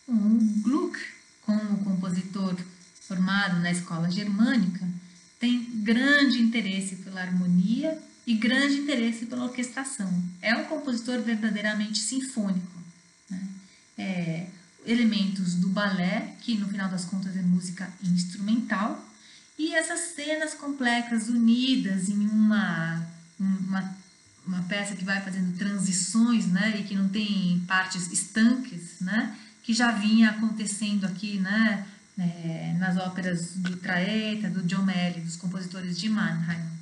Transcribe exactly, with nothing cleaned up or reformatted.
O Gluck, como compositor formado na escola germânica, tem grande interesse pela harmonia e grande interesse pela orquestração. É um compositor verdadeiramente sinfônico, né? É, elementos do balé, que no final das contas é música instrumental, e essas cenas complexas unidas em uma, uma, uma peça que vai fazendo transições, né, e que não tem partes estanques, né, que já vinha acontecendo aqui, né, é, nas óperas do Traetta, do John Melly, dos compositores de Mannheim.